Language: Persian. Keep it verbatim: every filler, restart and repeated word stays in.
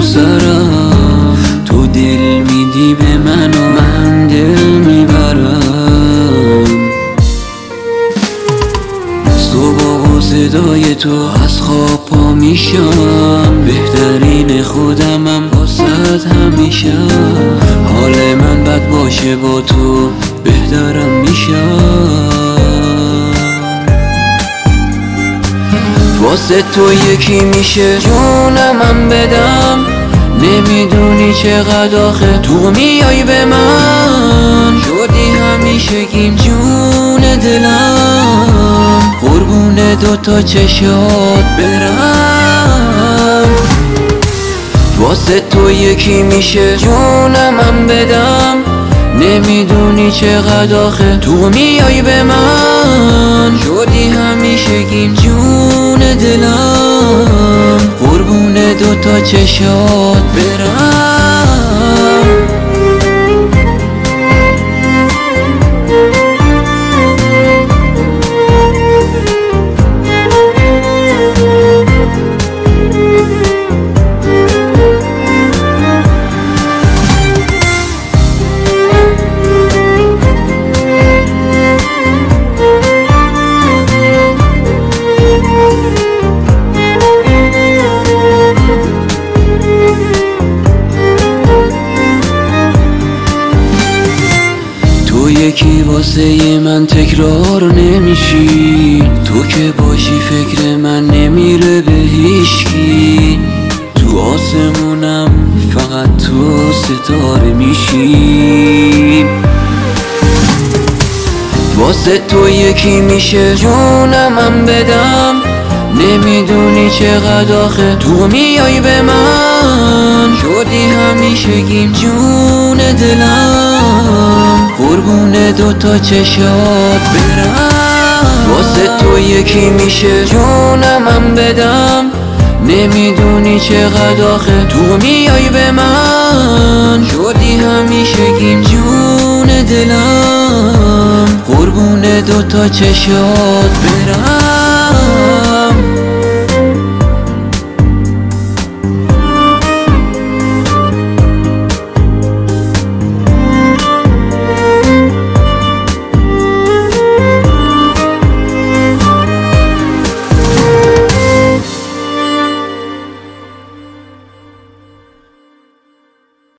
سرم، تو دل میدی به من و من دل میبرم. صبح و صدای تو از خواب پا میشم، بهترین خودمم واسه همیشه. حال من بد باشه با تو بهترم میشم. واسه تو یکی میشه جونمم بدم، نمیدونی چقدر آخه تو میای به من. شدی همیشگیم جون دلم، قربون دوتا چشات برم. واسه تو یکی میشه جونمم بدم، نمیدونی چقدر آخه تو میای به من. شدی همیشگیم جون دلم، قربون دوتا چشات برم. تو یکی واسه من تکرار نمیشی، تو که باشی فکر من نمیره به هیچکی. تو آسمونم فقط تو ستاره میشی. واسه تو یکی میشه جونمم بدم، نمیدونی چقدر آخه تو میای به من. شدی همیشگیم جون دلم، قربون دوتا چشات برم. واسه تو یکی میشه جونمم بدم، نمیدونی چقدر آخه تو میای به من. شدی همیشگیم جون دلم، قربون دوتا چشات برم.